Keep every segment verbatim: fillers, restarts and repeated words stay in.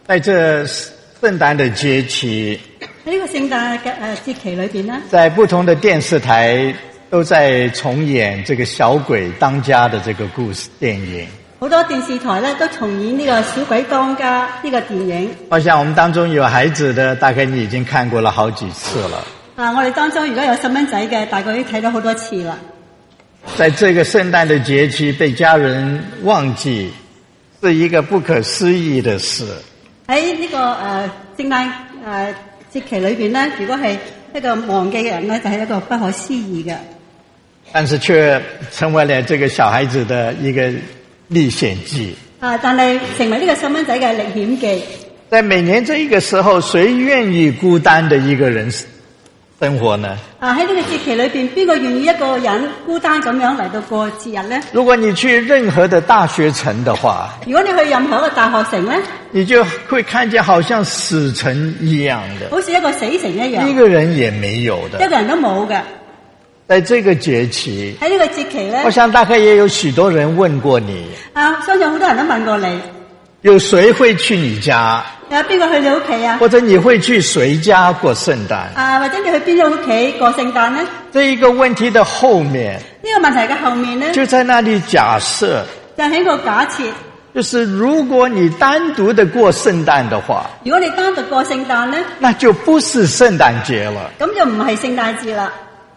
在这圣诞的节期， 喺呢個聖誕嘅誒節期裏邊咧， 在不同的電視台都在重演這個小鬼當家的這個故事電影。 好多電視台咧都重演呢個小鬼當家呢個電影。 我想我們當中有孩子的，大概你已經看過了好幾次了。 啊，我哋當中如果有細蚊仔嘅，大概已經睇咗好多次啦。 在這個聖誕的節期被家人忘記，是一個不可思議的事。 喺呢、這個誒、呃、聖誕誒、呃、節期裏邊咧，如果係一個忘記嘅人咧，就係、是、一個不可思議嘅。 但是卻成為了這個小孩子的一個歷險記。 啊，但係成為呢個細蚊仔嘅歷險記。 在每年這一個時候，誰願意孤單的一個人生活呢？ 啊，喺呢個節期裏邊，邊個願意一個人孤單咁樣嚟到過節日呢？ 如果你去任何的大學城的話， 如果你去任何一個大學城呢， 你就會看見好像死城一樣的， 好似一個死城一樣， 一個人也沒有的， 一個人都冇嘅。 在這個節期， 喺呢個節期呢， 我想大概也有許多人問過你， 啊，相信好多人都問過你， 有誰會去你家？ 有邊個去你屋企啊？ 或者你會去誰家過聖誕？ 啊，或者你去邊個屋企過聖誕呢？ 這一個問題的後面， 呢個問題嘅後面呢， 就在那裡假設， 就喺個假設， 就是如果你單獨的過聖誕的話， 如果你單獨過聖誕呢， 那就不是聖誕節了， 咁就唔係聖誕節啦。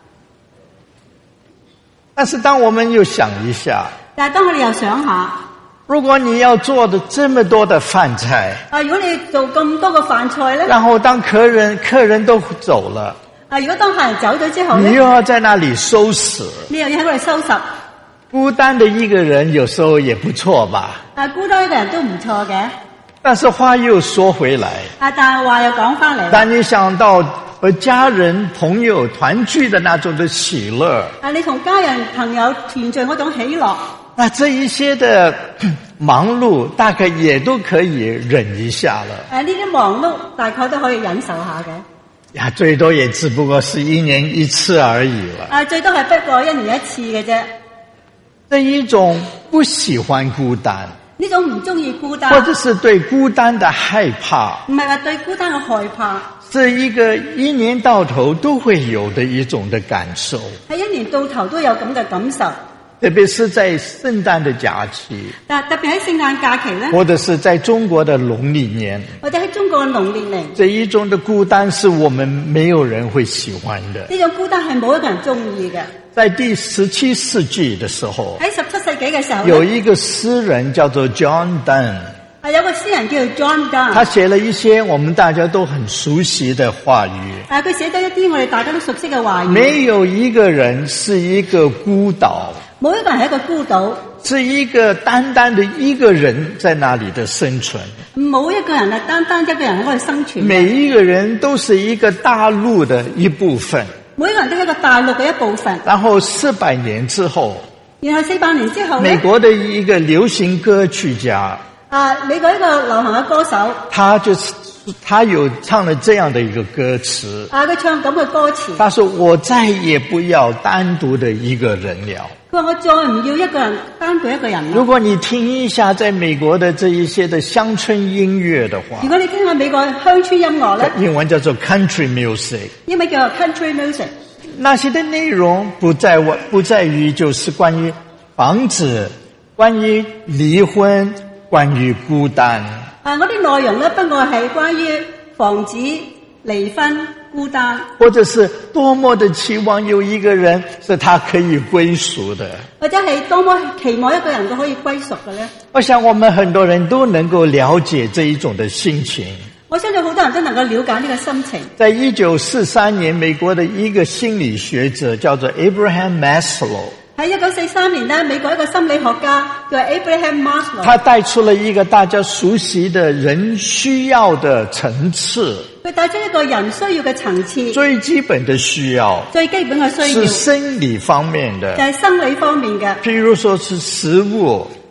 但是當我們又想一下， 但係當我哋又想下， 如果你要做的這麼多的飯菜， 啊，如果你做咁多個飯菜呢， 然後當客人客人都走了， 啊，如果當客人走咗之後呢， 你又要在那裡收拾， 你又要喺嗰度收拾， 孤單的一個人有時候也不錯吧？ 啊，孤單一個人都唔錯嘅。 但是話又說回來， 啊，但係話又講翻嚟， 當你想到和家人朋友團聚的那種的喜樂， 啊，你同家人朋友團聚嗰種喜樂， 那這一些的忙碌大概也都可以忍一下了。 啊，呢啲忙碌大概都可以忍受下嘅。 呀，最多也只不過是一年一次而已了。 啊，最多係不過一年一次嘅啫。 這一種不喜歡孤單， 呢種唔中意孤單， 或者是對孤單的害怕， 唔係話對孤單嘅害怕， 是一個一年到頭都會有的一種的感受。 係一年到頭都有咁嘅感受。 特別是在聖誕的假期， 但特別喺聖誕假期呢， 或者是在中國的農曆年， 或者喺中國嘅農曆年， 這一種的孤單是我們沒有人會喜歡的。 呢種孤單係冇一個人中意嘅。 在第十七世紀的時候， 喺十七世紀嘅時候， 有一個詩人叫做 John Donne， 啊，有個詩人叫做 John Donne， 他寫了一些我們大家都很熟悉的話語。 啊，佢寫咗一啲我哋大家都熟悉嘅話語。 沒有一個人是一個孤島， 冇一個人係一個孤島， 是一個單單的一個人在那裡的生存。 冇一個人係單單一個人喺嗰度生存。 每一個人都是一個大陸的一部分。 每一個人都係一個大陸嘅一部分。 然後四百年之後， 然後四百年之後， 美國的一個流行歌曲家， 啊，美國一個流行嘅歌手， 他就是他有唱了這樣的一個歌詞。 啊，佢唱咁嘅歌詞， 他說：我再也不要單獨的一個人了。 佢話我再唔要一個人單獨一個人。 如果你聽一下在美國的這一些的鄉村音樂的話， 如果你聽下美國鄉村音樂咧， 英文叫做 country music， 英文叫做 country music。 那些的內容不在我不在於就是關於房子、關於離婚、關於孤單。 啊，嗰啲內容咧，不過係關於房子、離婚、孤單， 或者是多麼的期望有一個人是他可以歸屬的， 或者係多麼期望一個人都可以歸屬嘅咧。 我想我們很多人都能夠了解這一種的心情。 我相信好多人都能夠了解呢個心情。 在一九四三年，美國的一個心理學者叫做 Abraham Maslow， 喺一九四三年呢，美國一個心理學家叫 Abraham Maslow， 他帶出了一個大家熟悉的人需要的層次。 佢帶出一個人需要嘅層次， 最基本的需要， 最基本嘅需要是生理方面的， 就係生理方面嘅， 譬如說是食物，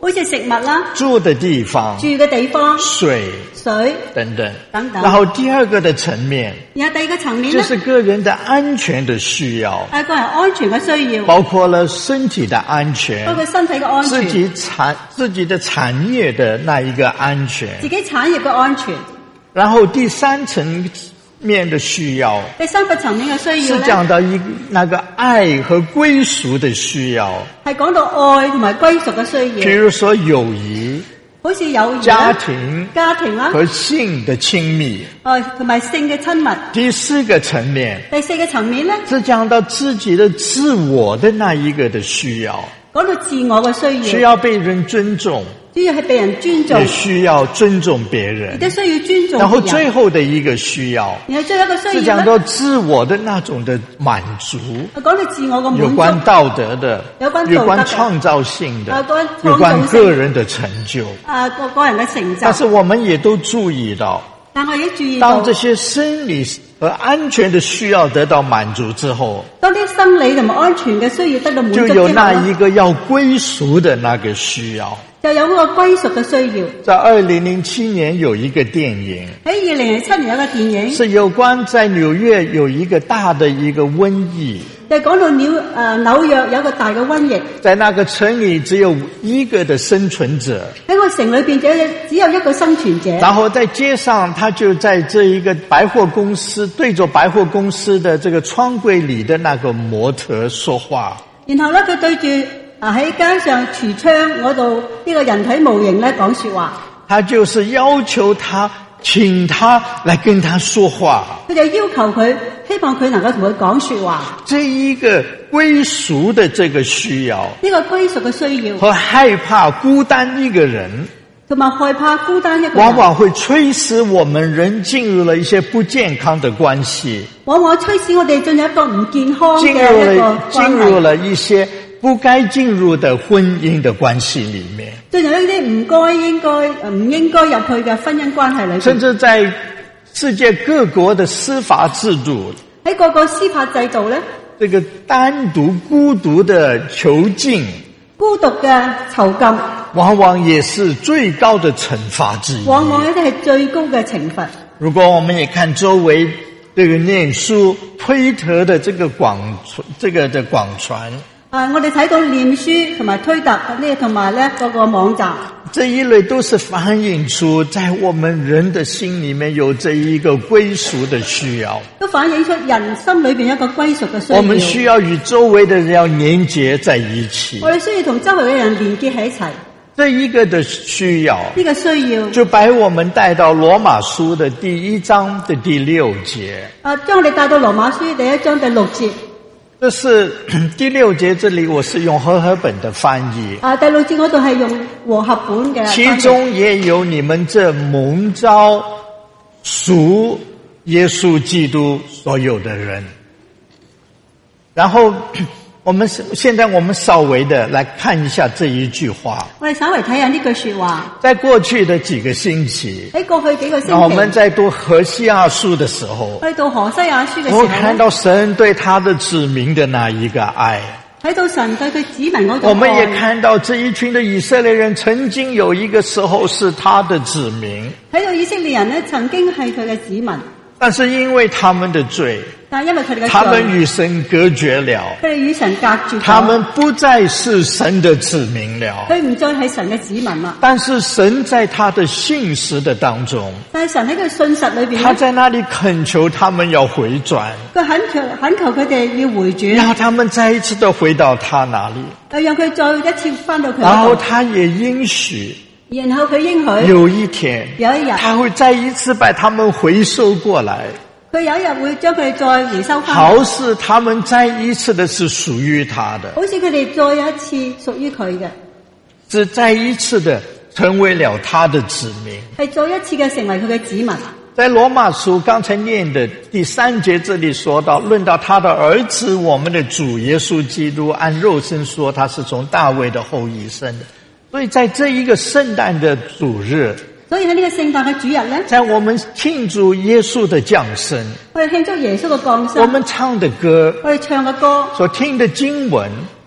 好似食物啦、 住的地方、 住嘅地方、 水水等等。 等等。 然后第二个的层面， 然後第二個層面咧， 就是个人的安全的需要， 係個人安全嘅需要， 包括了身體的安全， 包括身體嘅安全， 自己產自己的產業的那一個安全， 自己產業嘅安全。 然後第三層面的需要， 第三個層面嘅需是要咧， 講到一那個愛和歸屬的需要， 係講到愛同埋歸屬嘅需譬要， 如說友誼、 好似友誼啦家庭家庭啦， 和性的親密。 誒同埋性嘅親密。 第四個層面第四個層面咧， 是講到自己的自我的那一個的需要， 講到自我嘅需要， 需要被人尊重， 主要係被人尊重， 也需要尊重別人亦。都需要尊重然後別人。 最後的一個需要然後最後一個是需要咧， 講到自我的那種的滿足， 講到自我嘅有滿足， 關道德的， 有關道德的有關創造性的有關， 有關創造性個人的成就。 啊個個人嘅成但是就。 我們也都注意到， 但我亦都注意到， 當這些生理和安全的需要得到滿足之後， 當啲生理同埋安全嘅需要得到滿足就之後有那一咧， 個要歸屬的那個需要。 就有嗰個歸屬嘅需要。 在二零零七年有一個電影， 喺二零零七年有個電影， 是有關在紐約有一個大的一個瘟疫， 就講到紐誒、呃、紐約有一個大嘅瘟疫， 在那個城裏只有一個的生存者， 喺個城裏邊只有只有一個生存者。 然後在街上，他就在這一個百貨公司對着百貨公司的這個窗櫃裏的那個模特說話。 然後咧，佢對住啊喺街上櫥窗嗰度呢個人體模型咧講說話， 他就是要求他，請他來跟他說話。 佢就要求佢，希望佢能夠同佢講說話。 這一個歸屬的這個需要， 呢個歸屬嘅需要， 和害怕孤單一個人， 同埋害怕孤單一個人， 往往會催使我們人進入了一些不健康的關係， 往往催使我哋進入一個唔健康嘅進入一個了進關係， 入了一些不該進入的婚姻的關係裏面， 進入一啲唔該應該誒唔應該入去嘅婚姻關係裏邊， 甚至在世界各國的司法制度， 喺各個司法制度咧， 這個單獨孤獨的囚禁， 孤獨嘅囚禁， 往往也是最高的懲罰之一。 往往一啲係最高嘅懲罰。 如果我們也看周圍這個念書、推特的這個廣傳，這個的廣傳， 啊，我哋睇到臉書同埋推特呢，同埋咧嗰個網站， 這一類都是反映出在我們人的心裏面有這一個歸屬的需要。 都反映出人心裏邊一個歸屬嘅需要。 我們需要與周圍的人要連結在一起。 我哋需要同周圍嘅人連結喺一齊。 這一個的需要， 呢個需要就把我們帶到羅馬書的第一章的第六節。 啊，將我哋帶到羅馬書第一章第六節。 這是第六節，這裡我是用和合本的翻譯。 啊，第六節嗰度係用和合本嘅。 其中也有你們這蒙召屬耶穌基督所有的人。然後我們現在我們稍微的來看一下這一句話。 我哋稍微睇下呢句說話。 在過去的幾個星期， 喺過去幾個星期， 我們在讀何西阿書的時候， 去到何西阿書嘅時候， 我看到神對他的子民的那一個愛， 睇到神對佢子民嗰種愛。 我們也看到這一群的以色列人曾經有一個時候是他的子民， 睇到以色列人呢曾經係佢嘅子民， 但是因為他們的罪， 但係因為佢哋嘅罪， 他們與神隔絕了， 佢哋與神隔絕咗， 他們不再是神的子民了。 佢唔再係神嘅子民啦。 但是神在他的信實的當中， 但係神喺佢信實裏邊， 他在那裡懇求他們要回轉， 佢懇求懇求佢哋要回轉， 然後他們再一次的回到他那裡， 誒讓佢再一次翻到佢然後嗰度， 他也應許然後佢應許有一天， 有一日， 他會再一次把他們回收過來， 佢有一日會將佢哋再回收翻， 好似他們再一次的是屬於他的， 好似佢哋再有一次屬於佢嘅， 是再一次的成為了他的子民。 係再一次嘅成為佢嘅子民。 在羅馬書剛才念的第三節這裡說到，論到他的兒子我們的主耶穌基督，按肉身說他是從大衛的後裔生的。所以在這一個聖誕的主日， 所以喺呢個聖誕嘅主日咧， 在我們慶祝耶穌的降生， 我哋慶祝耶穌嘅降生， 我們唱的歌， 我哋唱嘅歌， 所聽的經文，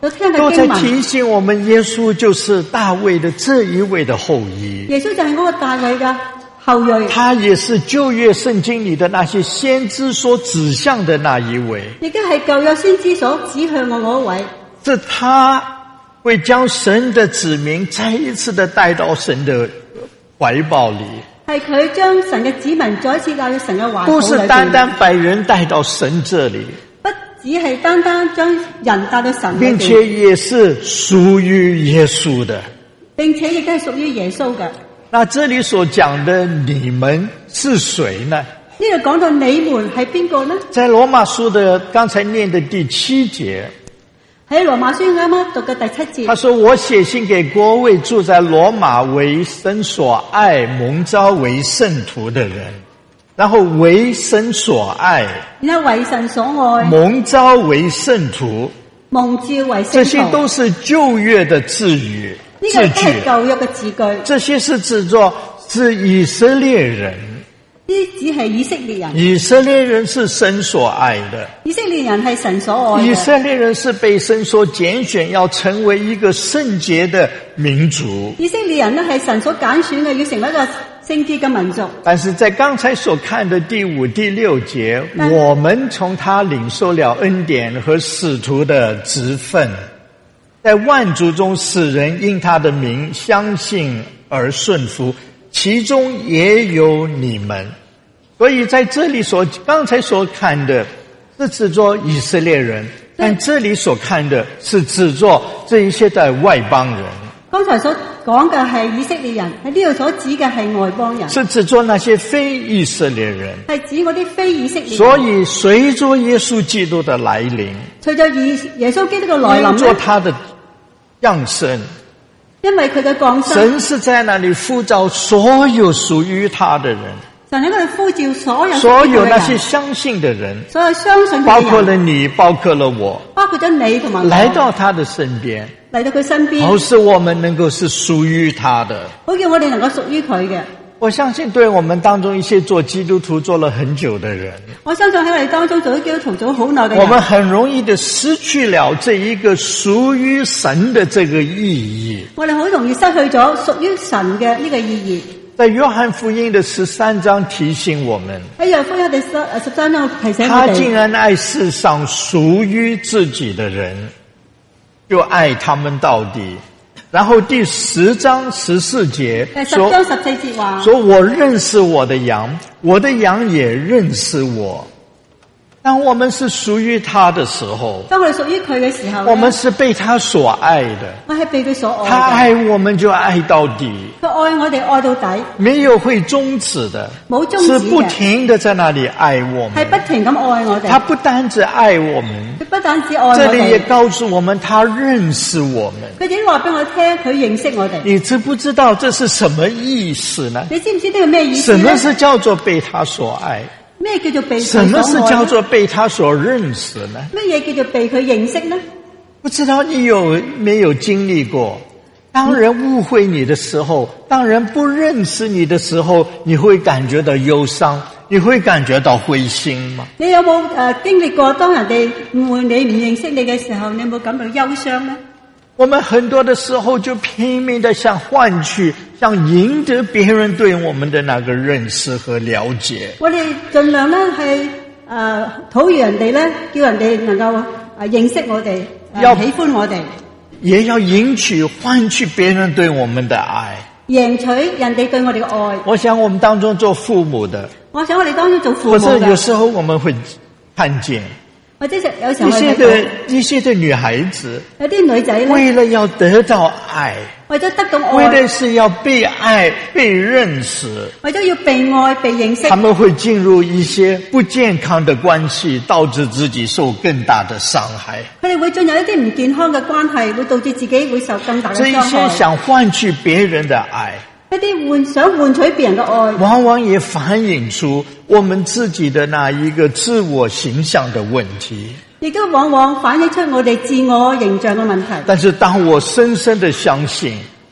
所聽嘅都在經文， 提醒我們，耶穌就是大衛的這一位的後裔。 耶穌就係嗰個大衛嘅後裔， 他也是舊約聖經裏的那些先知所指向的那一位。 亦都係舊約先知所指向我嗰位。 是他會將神的子民再一次的帶到神的懷抱裏， 係佢將神嘅子民再一次帶到神嘅懷抱裏邊， 不是單單把人帶到神這裏， 不只係單單將人帶到神裏邊， 並且也是屬於耶穌的。 並且亦都係屬於耶穌嘅。 那這裏所講的你們是誰呢？ 呢度講到你們係邊個呢？ 在羅馬書的剛才念的第七節， 喺羅馬書啱啱讀嘅第七節， 他說，我寫信給各位住在羅馬為神所愛蒙召為聖徒的人，然後為神所愛， 然後為神所愛， 蒙召為聖徒， 蒙召為聖徒， 這些都是舊約的字語呢個都字句， 係舊約嘅字句， 這些是指作是以色列人， 呢啲只係以色列人， 以色列人是神所愛的， 以色列人係神所愛嘅， 以色列人是被神所揀選，要成為一個聖潔的民族。 以色列人呢係神所揀選嘅，要成為一個聖潔嘅民族。 但是在剛才所看的第五、第六節，我們從他領受了恩典和使徒的職分，在萬族中使人因他的名相信而順服，其中也有你們。所以在這裡所剛才所看的是指作以色列人，但這裡所看的是指作這一些的外邦人。 剛才所講嘅係以色列人，喺呢度所指嘅係外邦人， 是指作那些非以色列人， 係指嗰啲非以色列人。 所以隨着耶穌基督的來臨， 隨着以耶穌基督嘅來臨因着他的降生， 因為佢嘅降生， 神是在那裡呼召所有屬於他的人， 神喺嗰度呼召所有所有那些相信的人， 所有相信嘅人， 包括了你，包括了我， 包括咗你同埋我， 來到他的身邊， 嚟到佢身邊， 好使我們能夠是屬於他的。 好叫我哋能夠屬於佢嘅。 我相信對我們當中一些做基督徒做了很久的人， 我相信喺我哋當中做咗基督徒做咗好耐嘅人， 我們很容易的失去了這一個屬於神的這個意義。 我哋好容易失去咗屬於神嘅呢個意義。 在約翰福音的十三章提醒我們， 喺約翰福音第十誒十三章提醒我他哋， 竟然愛世上屬於自己的人，就愛他們到底。然後第十章十四節誒十說章十四節話， 說我認識我的羊，我的羊也認識我。當我們是屬於他的時候， 當我哋屬於佢嘅時候， 我們是被他所愛的， 我係被佢所愛嘅， 他愛我們就愛到底， 佢愛我哋愛到底， 沒有會終止的， 冇終止嘅， 是不停的在那裡愛我們， 係不停咁愛我哋。 他不單止愛我們， 佢不單止愛我這裡也哋， 告訴我們他認識我們。 佢已經話俾我聽，佢認識我哋。 你知不知道這是什麼意思呢？ 你知唔知呢個咩意思呢？ 什麼是叫做被他所愛？ 咩叫做被佢所什麼是愛呢？ 叫做被他所認識呢？ 乜嘢叫做被佢認識呢？ 不知道你有沒有經歷過，當人誤會你的時候，當人不認識你的時候，你會感覺到憂傷，你會感覺到灰心嗎？ 你有冇誒、呃、經歷過當人哋誤會你唔認識你嘅時候，你有冇感到憂傷呢？ 我們很多的時候就拼命的想換取，想贏得別人對我們的那個認識和了解。 我哋盡量咧係誒討悦人哋咧，叫人哋能夠誒、呃、認識我哋，呃、 要喜歡我哋， 也要贏取換取別人對我們的愛。 贏取人哋對我哋嘅愛。 我想我們當中做父母的， 我想我哋當中做父或母嘅， 者有時候我們會看見或者有時候一些我哋睇的一些的女孩子， 有啲女仔咧， 為了要得到愛， 為咗得到為愛， 的是要被愛、被認識， 為咗要被愛、被認識他，們會進入一些不健康的關係，導致自己受更大的傷害。 佢哋會進入一啲唔健康嘅關係，會導致自己會受更大嘅這一傷害。 些想換取別人的愛， 一啲換想換取別人嘅愛， 往往也反映出我們自己的那一個自我形象的問題。 亦都往往反映出我哋自我形象嘅問題。 但是當我深深的相信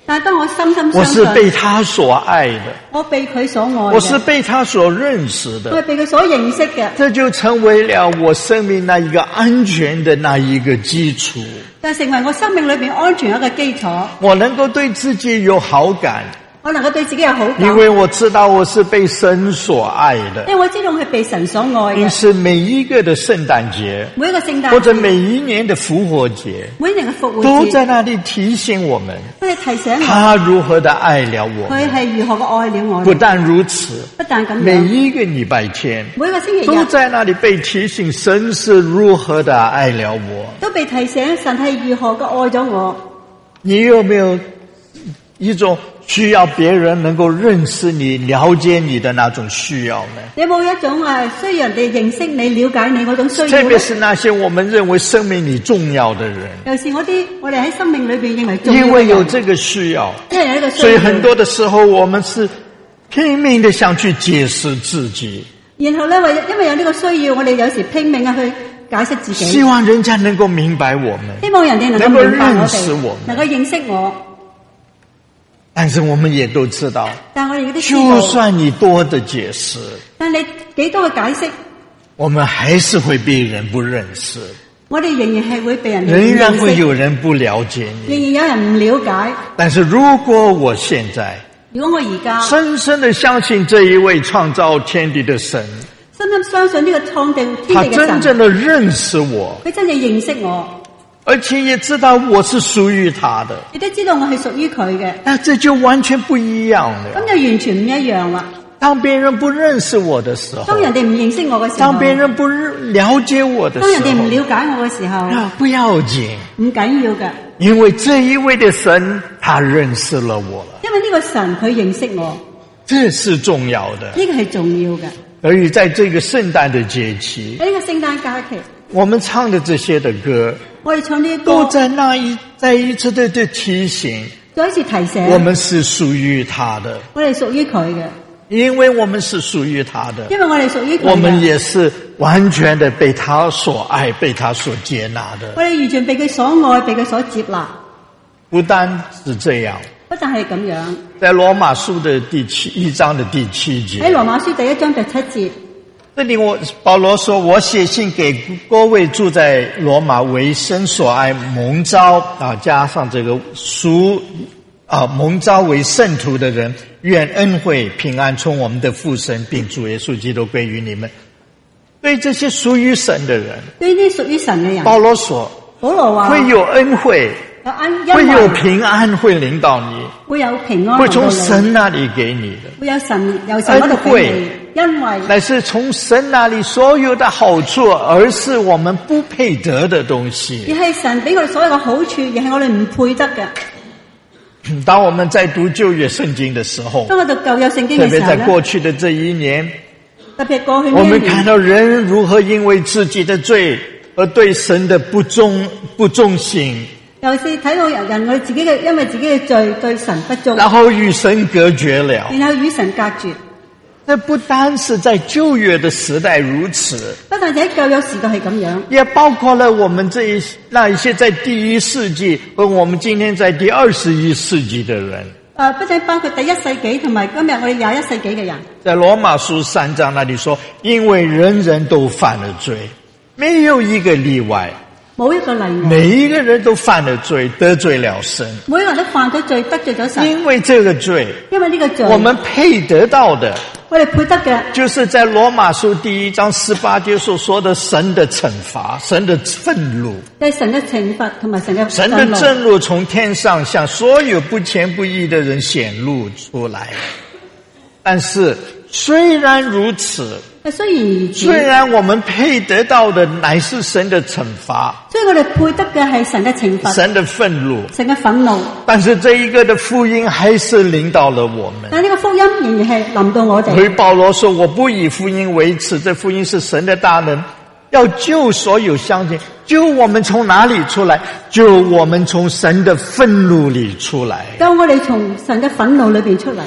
但係當我深深我相信， 是被他所愛的， 我被佢所愛嘅， 我是被他所認識我係的， 被佢所認識嘅， 這就成為了我生命那一個安全的那一個基礎。 就成為我生命裏邊安全一個基礎。 我能夠對自己有好感， 我能夠對自己有好感， 因為我知道我是被神所愛的。 因為我知道我係被神所愛嘅。 因此每一個的聖誕節， 每一個聖誕節或者每一年的復活節， 每一年嘅復活都節， 在那裡提醒我們， 都係提醒我他如何的愛了我們。 佢係如何嘅愛了我哋。 不但如此， 不但咁每樣， 一個禮拜天每一個星期都日在那裡被提醒，神是如何的愛了我。 都被提醒神係如何嘅愛咗我。 你有沒有一種需要別人能夠認識你、了解你的那種需要呢？ 你有冇一種誒需要人哋認識你、了解你嗰種需要特呢？ 別是那些我們認為生命裡重要的人， 尤其是我啲我哋喺生命裏邊認為重要嘅人， 因為有這個需要， 因為有呢個需要， 所以很多的時候我們是拼命的想去解釋自己， 然後咧為因為有呢個需要，我哋有時拼命啊去解釋自己， 希望人家能夠明白我們， 希望人哋能夠能夠明白我認識我哋， 們能夠認識我。 但是我們也都知道， 但係我哋都知就道， 算你多的解釋， 但你幾多嘅解釋， 我們還是會被人不認識， 我哋仍然係會被人哋仍然會認識， 有人不了解你。 仍然有人唔了解。 但是如果我現在如果我而家深深的相信這一位創造天地的神， 深深相信呢個創定他天地嘅神， 真正的認識我， 佢真正認識我， 而且也知道我是屬於他的， 亦都知道我係屬於佢嘅， 那這就完全不一樣咁了。 就完全唔一樣啦。 當別人不認識我的時候， 當人哋唔認識我嘅時候， 當別人不了解我的當人哋時候， 唔了解我嘅時候， 啊，不要緊， 唔緊要嘅， 因為這一位的神，他認識了我了， 因為呢個神佢認識我， 這是重要的。 呢個係重要嘅。 所以在這個聖誕的節期， 喺呢個聖誕假期， 我們唱的這些的歌， 我哋唱呢啲歌， 都在那一再一次的的提醒， 再一次提醒我們是屬於他的， 我哋屬於佢嘅， 因為我們是屬於他的， 因為我哋屬於佢嘅， 我們也是完全的被他所愛，被他所接納的。 我哋完全被佢所愛，被佢所接納。 不單是這樣， 不但係咁樣， 在羅馬書的第七一章的第七節， 喺羅馬書第一章第七節， 這裡我保羅說，我寫信給各位住在羅馬為神所愛蒙召啊，加上這個屬啊蒙召為聖徒的人，願恩惠平安從我們的父神並主耶穌基督歸於你們。對這些屬於神的人， 對呢啲屬於神嘅人， 保羅說保羅話會有恩惠， 有安會有恩惠， 平安會臨到你， 會有平安， 會從神那裡給你的。 會有神由神嗰度俾你，因為乃是從神那裡所有的好處，而是我們不配得的東而西。 係神俾我哋所有嘅好處，而係我哋唔配得嘅。 當我們在讀舊約聖經的時候， 當我讀舊約聖經特別在嘅時候咧， 過去的這一年， 特別過去我們呢一年， 看到人如何因為自己的罪而對神的不忠不忠心， 尤其是睇到人人我哋自己嘅，因為自己嘅罪對神不忠， 然後與神隔絕了。 然後與神隔絕。 這不單是在舊約的時代如此， 不但喺舊約時代係咁樣， 也包括了我們這一那一些在第一世紀和我們今天在第二十一世紀的人。 誒，不僅包括第一世紀同埋今日我哋廿一世紀嘅人。 在羅馬書三章那裡說，因為人人都犯了罪，沒有一個例外， 冇一個例外， 每一個人都犯了罪，得罪了神。 每個人都犯咗罪，得罪咗神。 因為這個罪， 因為呢個罪， 我們配得到的， 我哋配得嘅， 就是在羅馬書第一章十八節所說的神的懲罰，神的憤怒。 就係神嘅懲罰同埋神嘅神的震怒從天上向所有不虔不義的人顯露出來。但是雖然如此， 雖然如此， 雖然我們配得到的乃是神的懲罰， 所以我哋配得嘅係神嘅懲罰， 神的憤怒， 神嘅憤怒。 但是這一個的福音還是臨到了我們。 但係呢個福音仍然係臨到我哋。 所以保羅說，我不以福音為恥，這福音是神的大能，要救所有相信。救我們從哪裡出來？救我們從神的憤怒裡出來。 救我哋從神嘅憤怒裏邊出嚟。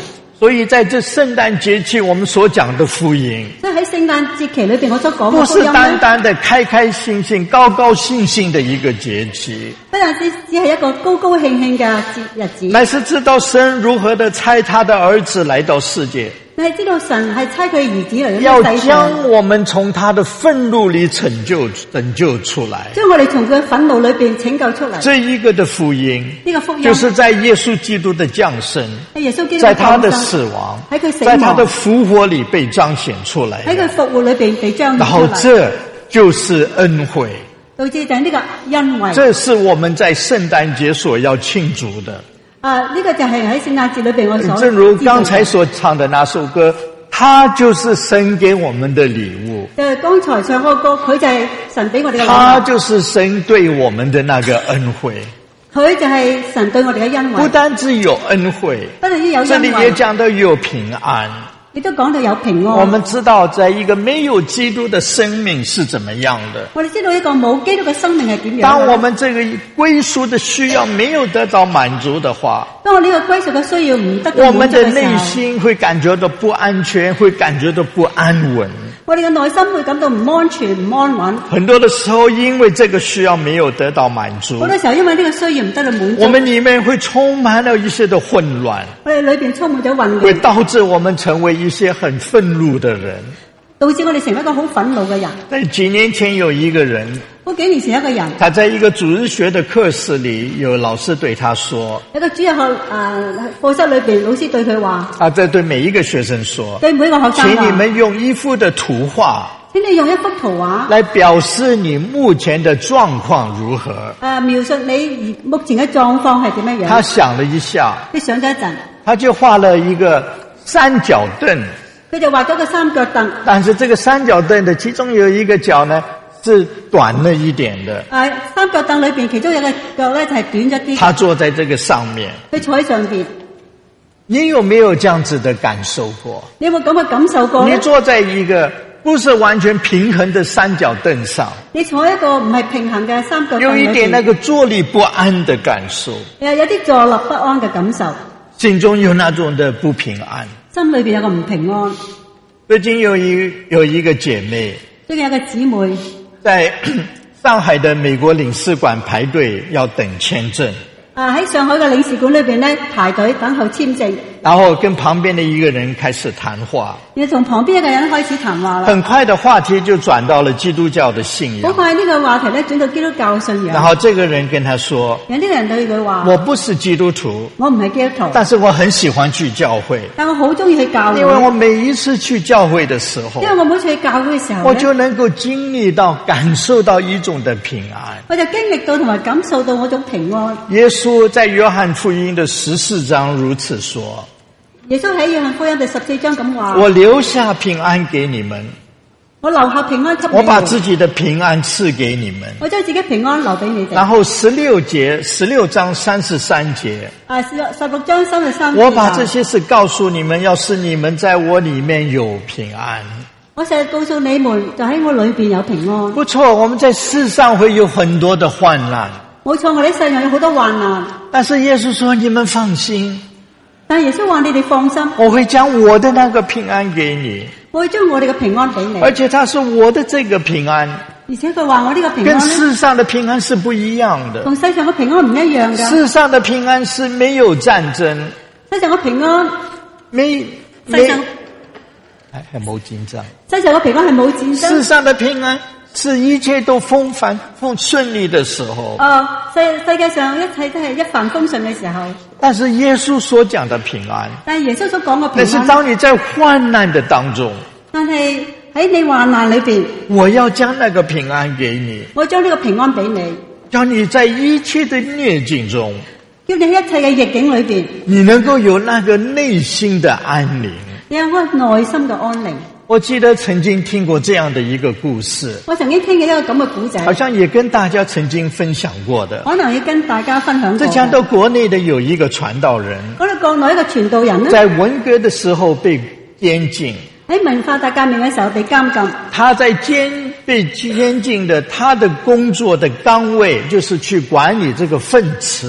所以在这聖誕節期我們所講的福音， 所以喺聖誕節期裏邊我所講不是嘅福音單單的開開心心、高高興興的一個節期， 不但只只係一個高高興興嘅節日子， 乃是知道神如何的差他的兒子來到世界， 你係知道神係差佢兒子嚟要到世上， 將我們從他的憤怒裏拯救拯救出來。 將我哋從佢嘅憤怒裏邊拯救出嚟。 這一個的福音， 呢個福音就是在耶穌基督的降生， 喺耶穌基督在他的降生死亡， 喺佢死在他的亡， 復活裏被彰顯出來的。 喺佢復活裏邊被彰顯然出嚟， 後這就是恩惠， 導致就係呢個恩惠。 這是我們在聖誕節所要慶祝的。 啊，呢、這個就係喺聖誕節裏邊我所正如知道嘅剛才所唱的那首歌，它就是神給我們的禮物， 就係剛才唱嗰個歌，佢就係神俾我哋嘅禮物， 它就是神對我們的那個恩惠。 佢就係神對我哋嘅恩惠。 不單只有恩惠， 不但止有這裏也恩惠， 講到有平安。 亦都講到有平安。 我們知道，在一個沒有基督的生命是怎麼樣的。 我哋知道一個冇基督嘅生命係點樣的。 當我們這個歸屬的需要沒有得到滿足的話， 當我呢個歸屬嘅需要唔得到我們滿足嘅時的內候， 心會感覺到不安全，會感覺到不安穩。 我哋嘅內心會感到唔安全、唔安穩。 很多的時候，因為這個需要沒有得到滿足好，多時候因為呢個需要唔得到滿足， 我們裡面會充滿了一些的混亂， 我哋裏邊充滿咗混會亂， 導致我們成為一些很憤怒的人。 導致我哋成為一個好憤怒嘅人。 在幾年前有一個人， 嗰幾年前一個人， 他在一個主日學的課室裡，有老師對他說， 有個主日學誒課室裏邊，老師對佢話， 啊，這對每一個學生說， 對每個學生請你話， 們用一幅的圖畫請你用一幅圖畫來表示你目前的狀況如何。 誒描述你目前嘅狀況係點樣樣。 他想了一下， 佢想咗一陣， 他就畫了一個三角凳， 佢就畫咗個三角凳。 但是這個三角凳的其中有一個角呢是短了一點的， 誒三角凳裏邊其中有一個腳咧就係短咗啲， 他坐在這個上面。 佢坐喺上邊。 你有沒有這樣子的感受過？ 你有冇咁嘅感受過咧？ 你坐在一個不是完全平衡的三角凳上， 你坐喺一個唔係平衡嘅三角凳裏邊， 有一點那個坐立不安的感受， 誒有啲坐立不安嘅感受， 心中有那種的不平安。 心裏邊有個唔平安。 最近有一有一個姐妹最近有個姊妹在上海的美國領事館排隊要等簽證， 啊喺上海嘅領事館裏邊咧排隊等候簽證， 然後跟旁邊的一個人開始談話， 然後從旁邊一個人開始談話啦。 很快的話題就轉到了基督教的信好仰。 快呢個話題咧轉到基督教信仰。 然後這個人跟他說， 有呢個人對佢話： 我不是基督徒， 我唔係基督徒， 但是我很喜歡去教會， 但我好中意去教會， 因為我每一次去教會的時候因，為我每次去教會嘅時候咧， 我就能夠經歷到、感受到一種的平安。 我就經歷到同埋感受到嗰種平安。 耶穌在約翰福音的十四章如此說， 耶穌喺約翰福音第十四章咁話： 我留下平安給你們， 我留下平安給你們， 我把自己的平安賜給你們。 我將自己平安留俾你哋。 然後十六節，十六章三十三節， 啊，十十六章三十三節， 我把這些事告訴你們，要使你們在我裡面有平安。 我成日告訴你們，就喺我裏邊有平安。 不錯，我們在世上會有很多的患難， 冇錯，我哋世上有好多患難， 但是耶穌說你們放心， 但係耶穌話你哋放心， 我會將我的那個平安給你， 我會將我哋嘅平安俾你。 而且他說我的這個平安而且佢話我呢個平跟安咧， 世上的平安是不一樣的。 同世上嘅平安唔一樣噶。 世上的平安是沒有戰爭， 世上嘅平安， 沒世沒上還還冇緊張。 世上嘅平安係冇戰爭。 世上的平安是一切都風帆風順利的時候， 哦，世世界上一切都係一帆風順嘅時候， 但是耶穌所講的平安， 但係耶穌所講嘅那是平安， 當你在患難的當中， 但係喺你患難裏邊， 我要將那個平安給你， 我將呢個平安俾你， 叫你在一切的逆境中， 叫你喺一切嘅逆境裏邊， 你能夠有那個內心的安寧。 你有個內心嘅安寧。 我記得曾經聽過這樣的一個故事， 我曾經聽過一個咁嘅古仔， 好像也跟大家曾經分享過的。 可能要跟大家分享過。 這講到國內的有一個傳道人， 講到國內一個傳道人呢， 在文革的時候被監禁， 喺文化大革命嘅時候被監禁。 他在監被監禁的，他的工作的崗位就是去管理這個糞池。 佢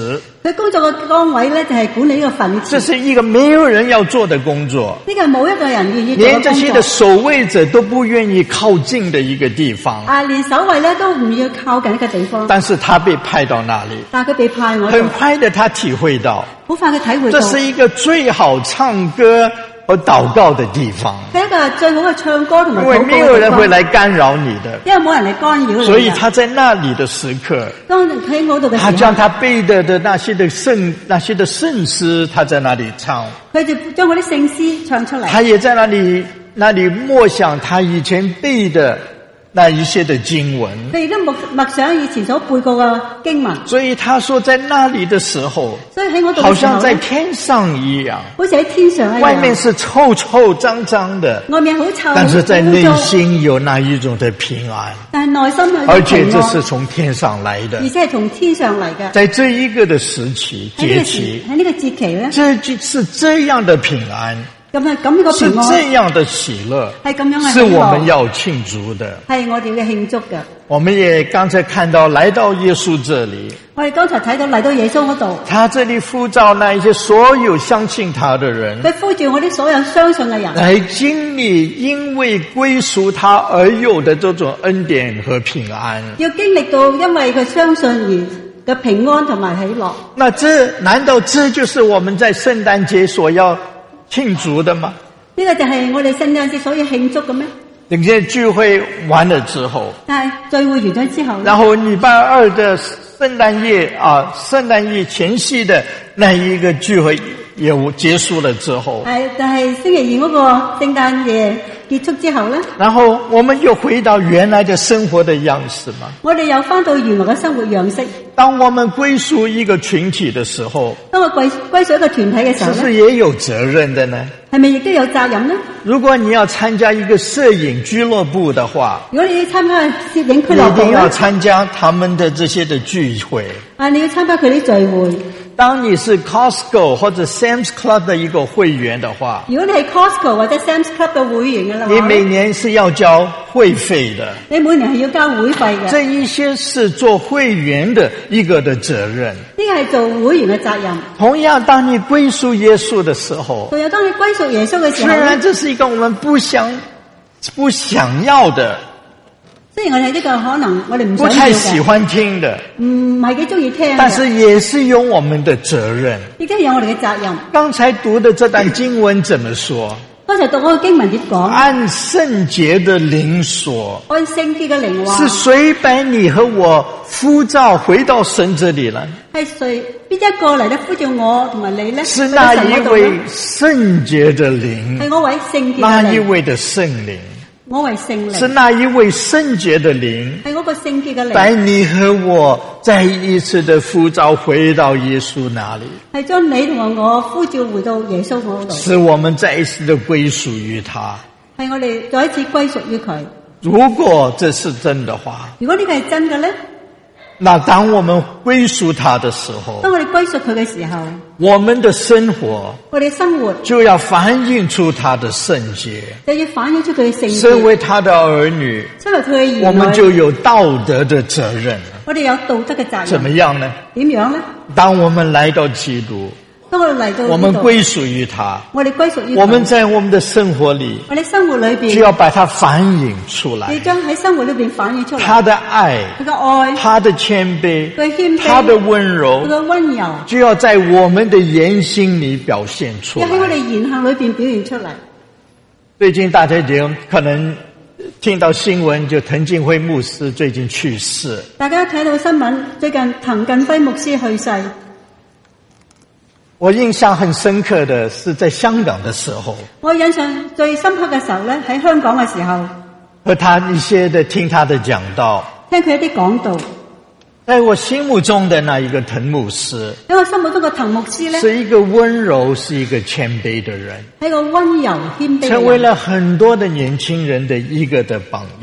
佢工作嘅崗位咧就係管理呢個墳这池， 是一個沒有人要做的工作， 呢個係冇一個人願意做連嘅工作這些的。守衛者都不願意靠近的一個地方。 啊，連守衛咧都唔要靠近一個地方， 但是他被派到那裡， 但係佢被派我很度， 快的他體會到， 好快佢體會到， 這是一個最好唱歌和禱告的地方， 係一個最好嘅唱歌同埋禱告因為沒有人會嘅地方， 來干擾你的。 因為冇人嚟干擾你嘅。 所以他在那裡的時刻， 當喺嗰度嘅他時候， 將他背的的那些的聖那些的聖詩，他在那裡唱， 佢就將嗰啲聖詩唱出嚟。 他也在那裡那裡默想他以前背的那一些的經文。 佢亦都默默想以前所背過嘅經文， 所以他說在那裡的時候， 所以喺嗰度好像在嘅時候咧， 天上一樣， 好似喺天上一樣。 外面是臭臭髒髒的， 外面好臭， 但是在內好污糟， 心有那一種的平安， 但係內心有而啲平安， 且這是從天上來的而。且係從天上嚟嘅。 在這一個的時期喺呢個時節期， 喺呢個節期咧， 這就是這樣的平安， 咁係咁個是這平安樣的喜樂， 係咁樣嘅是喜樂， 我們要慶祝的。 係我哋要慶祝嘅。 我們也剛才看到，來到耶穌這裡， 我哋剛才睇到嚟到耶穌嗰度， 他這裡呼召那一些所有相信他的人， 佢呼召我啲所有相信嘅人， 來經歷因為歸屬他而有的這種恩典和平安。 要經歷到因為佢相信而嘅平安同埋喜樂。 那這難道這就是我們在聖誕節所要慶祝的嗎？ 呢個就係我哋聖誕節所要慶祝嘅咩？ 等些聚會完了之後， 但係聚會完咗之後咧， 然後禮拜二的聖誕夜啊，聖誕夜前夕的那一個聚會也結束了之後， 係但係星期二嗰個聖誕夜結束之後咧， 然後我們又回到原來的生活的樣式嘛。 我哋又翻到原來嘅生活樣式。 當我們歸屬一個群體的時候， 當我歸歸屬一個團體嘅時候是不是咧， 也有責任的呢？ 係咪亦都有責任呢？ 如果你要參加一個攝影俱樂部的話， 如果你要參加攝影俱你樂部咧一定要，參加他們的這些的聚會。 啊，你要參加佢啲聚會。 當你是 Costco 或者 Sam's Club 的一個會員的話， 如果你係 Costco 或者 Sam's Club 嘅會員嘅啦， 你每年是要交會費的。 你每年係要交會費嘅。 這一些是做會員的一個的責任。 呢個係做會員嘅責任。 同樣，當你歸屬耶穌的時候， 仲有當你歸屬耶穌嘅時雖候咧然，這是一個我們不想不想要的， 雖然我哋呢個可能我哋唔不想要太喜嘅， 歡聽的， 唔係幾中意聽嘅， 但是也是有我們的責任。 亦都有我哋嘅責任。 剛才讀的這段經文怎麼說？ 剛才讀嗰個經文點講？ 按聖潔的靈說， 按聖潔嘅靈話， 是誰把你和我呼召回到神這裡來？ 係誰邊一個嚟咧呼召我同埋你咧？ 是那一位去到神嗰度咧聖潔的靈， 係我為聖潔那嘅靈， 一位的聖靈， 我為聖靈， 是那一位聖潔的靈， 係我個聖潔嘅把靈， 你和我再一次的呼召回到耶穌那裡， 係將你同埋我呼召回到耶穌嗰度， 使我們再一次的歸屬於他。 係我哋再一次歸屬於佢。 如果這是真的話， 如果呢個係真嘅咧， 那當我們歸屬他的時候， 當我哋歸屬佢嘅時候， 我們的生活我哋生活就要反映出他的聖潔。 就要反映出佢嘅聖身潔。 為他的兒女， 身為佢嘅兒女， 我們就有道德的責任。 我哋有道德嘅責怎麼任。 樣呢？ 點樣咧？ 當我們來到基督， 當我哋嚟到我呢度， 們歸屬於他， 我哋歸屬於佢我們在我們的生活裏我哋生活裏邊就要把它反映出來要。將喺生活裏邊反映出嚟。 他的愛， 佢嘅愛， 他的謙卑， 佢謙卑， 他的溫佢柔， 嘅溫柔， 就要在我們的言行裏表現出要喺我哋來。 言行裏邊表現出嚟。 最近大家已經可能聽到新聞，就滕近輝牧師最近去世。 大家睇到新聞，最近滕近輝牧師去世。 我印象很深刻的是在香港的時候， 我印象最深刻嘅時候咧，喺香港嘅時候， 和他一些的聽他的講道， 聽佢一啲講道。 在我心目中的那一個滕牧師， 喺我心目中嘅滕牧師咧， 是一個溫柔，是一個謙卑的人， 係個溫柔謙卑嘅人， 成為了很多的年輕人的一個的榜樣。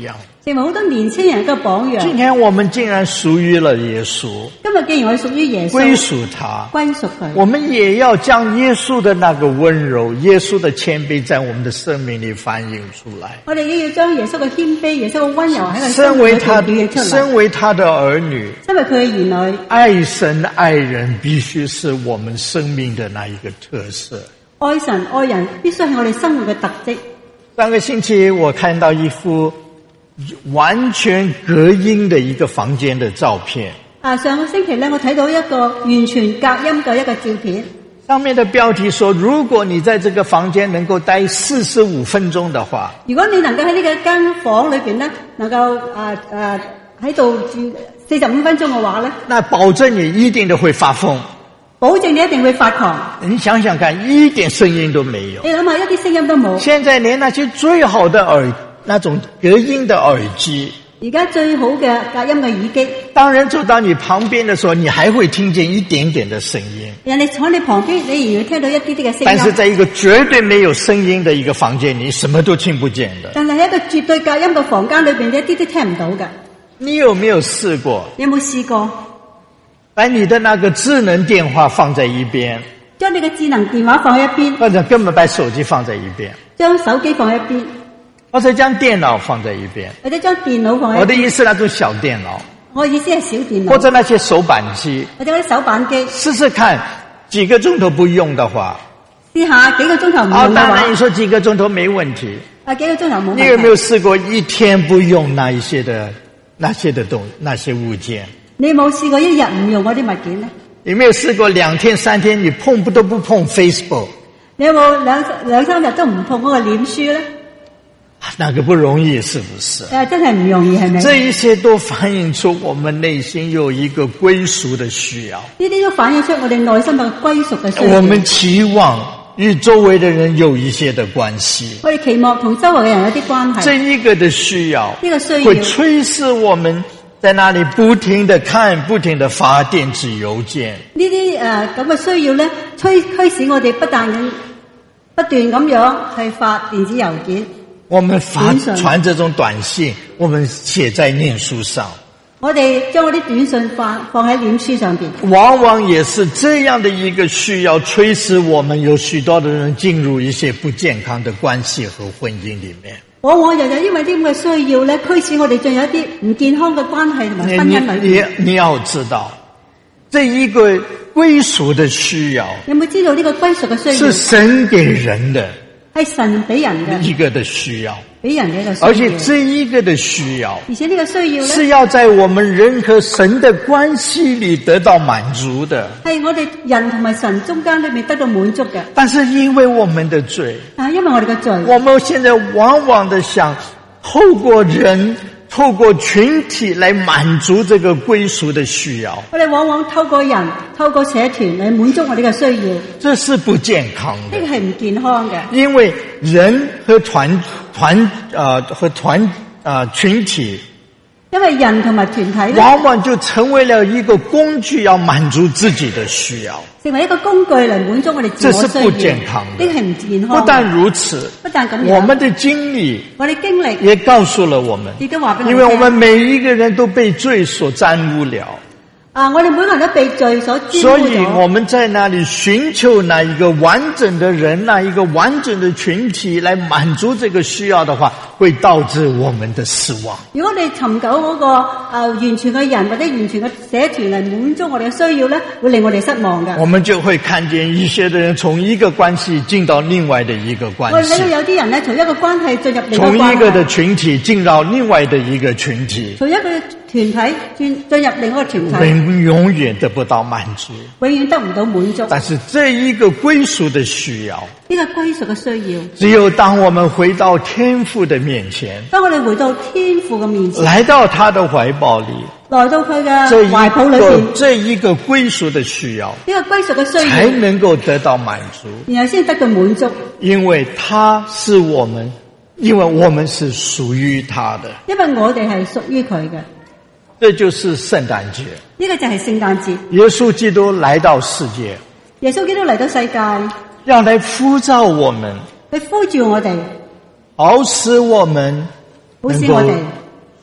成為好多年輕人嘅榜樣。 今天我們竟然屬於了耶穌， 今日既然我哋屬於耶穌， 歸屬他， 歸屬佢， 我們也要將耶穌的那個溫柔、耶穌的謙卑在我們的生命裏反映出來。 我哋亦要將耶穌嘅謙卑、耶穌嘅溫柔喺個生身命裏為他表現出嚟。 身為他的兒女， 因為佢嘅兒女， 愛神愛人必須是我們生命的那一個特色。 愛神愛人必須係我哋生活嘅特質。 上個星期我看到一幅完全隔音的一個房間的照片。 啊，上個星期咧，我睇到一個完全隔音嘅一個照片。 上面的標題說，如果你在這個房間能夠待四十五分鐘的話， 如果你能夠喺呢個間房裏邊咧，能夠啊啊喺度住四十五分鐘嘅話咧， 那保證你一定都會發瘋。 保證你一定會發狂。 你想想看，一點聲音都沒有。 你諗下，一啲聲音都冇。 現在連那些最好的耳，那種隔音的耳機， 而家最好嘅隔音嘅耳機， 當人走到你旁邊的時候，你還會聽見一點點的聲音。 人哋坐你旁邊，你仍然會聽到一啲啲嘅聲音。 但是在一個絕對沒有聲音的一個房間，你什麼都聽不見的。 但係喺一個絕對隔音嘅房間裏邊，你一啲都聽唔到嘅。 你有沒有試過？ 你有冇試過？ 把你的那個智能電話放在一邊， 將你嘅智能電話放喺一邊， 或者根本把手機放在一邊， 將手機放喺一邊， 或者將電腦放在一邊， 或者將電腦放喺一邊。 我的意思那種小電腦， 我意思係小電腦， 或者那些手板機， 或者嗰啲手板機。 試試看，幾個鐘頭不用的話， 試下幾個鐘頭唔用嘅話。 哦，當然你說幾個鐘頭沒問題。 啊，幾個鐘頭冇問題。 你有沒有試過一天不用那一些的那些的東那些物件？ 你有冇試過一日唔用嗰啲物件呢？ 有沒有試過兩天三天你碰不都不碰 Facebook？ 你有冇兩兩三日都唔碰嗰個臉書呢？ 那個不容易，是不是？ 誒，真係唔容易，係咪？ 這一些都反映出我們內心有一個歸屬的需要。 呢啲都反映出我哋內心嘅歸屬嘅需要。 我們期望與周圍的人有一些的關係。 我哋期望同周圍嘅人有啲關係。 這一個的需要， 呢個需要會催使我們在那裡不停地看，不停地發電子郵件。 呢啲誒咁嘅需要咧，催驅使我哋不但不斷咁樣去發電子郵件。 我們發傳這種短信，我們寫在臉書上。 我哋將嗰啲短信放放喺臉書上邊。 往往也是這樣的一個需要，催使我們有許多的人進入一些不健康的關係和婚姻裡面。 往往又有因為啲咁嘅需要咧，驅使我哋進入一啲唔健康嘅關係同埋婚姻裏面。 你你要知道，這一個歸屬的需要， 有冇知道呢個歸屬嘅需要是神給人的， 係神俾人嘅一個的需要， 俾人嘅一個需要。 而且這一個的需要， 而且呢個需要咧， 是要在我們人和神的關係裡得到滿足的， 係我哋人同埋神中間裏面得到滿足嘅。 但是因為我們的罪， 但係因為我哋嘅罪， 我們現在往往的想透過人、透過群體來滿足這個歸屬的需要。 我哋往往透過人、透過社團嚟滿足我哋嘅需要， 這是不健康的。 呢個係唔健康嘅。 因為人和團團呃和團啊、呃、群體， 因為人同埋團體往往就成為了一個工具，要滿足自己的需要， 成為一個工具嚟滿足我哋自我需要。 這是不健康的， 呢個係唔健康。 不但如此， 不但咁樣， 我們的經歷， 我哋經歷也告訴了我們， 亦都話俾我哋聽， 因為我們每一個人都被罪所沾污了。 啊！我哋每個人都被罪所沾污咗， 所以我們在那裡尋求那一個完整的人，那一個完整的群體來滿足這個需要的話，會導致我們的失望。 如果你尋求嗰個啊完全嘅人或者完全嘅社團嚟滿足我哋嘅需要咧，會令我哋失望嘅。 我們就會看見一些的人從一個關係進到另外的一個關係。 我哋睇到有啲人咧，從一個關係進入另一個關係， 從一個的群體進到另外的一個群體， 從一個團體進進入另一個團體， 永永遠得不到滿足， 永遠得唔到滿足。 但是這一個歸屬的需要， 呢個歸屬嘅需要， 只有當我們回到天父的面前， 當我哋回到天父嘅面前， 來到他的懷抱裏， 來到佢嘅懷抱裏邊， 這一個歸屬的需要， 呢個歸屬嘅需要， 才能夠得到滿足， 然後先得到滿足。 因為他是我們，因為我們是屬於他的， 因為我哋係屬於佢嘅。 這就是聖誕節， 呢個就係聖誕節。 耶穌基督來到世界， 耶穌基督嚟到世界， 要來呼召我們， 去呼召我哋， 好使我們好使我哋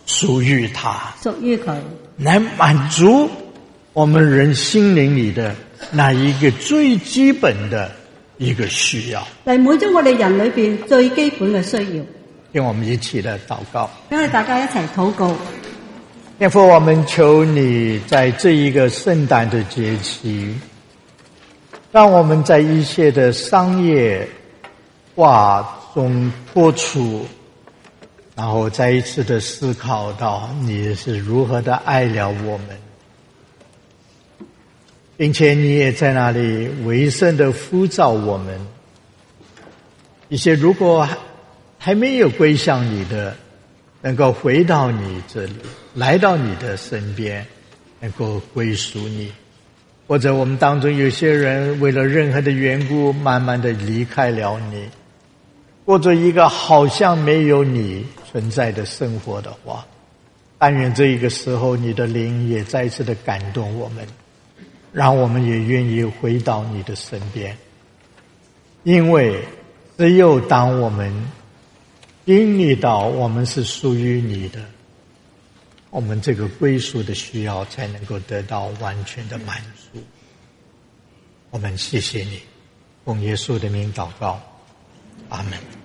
属于他， 屬於佢， 來滿足我們人心靈裏的那一個最基本的一個需要， 嚟滿足我哋人裏邊最基本嘅需要。 讓我們一起來禱告。 跟住大家一齊禱告。 天父，我們求你在這一個聖誕的節期，讓我們在一切的商業化中脫出，然後再一次的思考到你是如何的愛了我們，並且你也在那裡微聲的呼召我們，一些如果還沒有歸向你的，能夠回到你這裡，來到你的身邊，能夠歸屬你。或者我們當中有些人為了任何的緣故慢慢的離開了你，過着一個好像沒有你存在的生活的話，但願這一個時候你的靈也再次的感動我們，讓我們也願意回到你的身邊。因為只有當我們經歷到我們是屬於你的，我們這個歸屬的需要才能夠得到完全的滿足。我們謝謝你，奉耶穌的名禱告，阿們。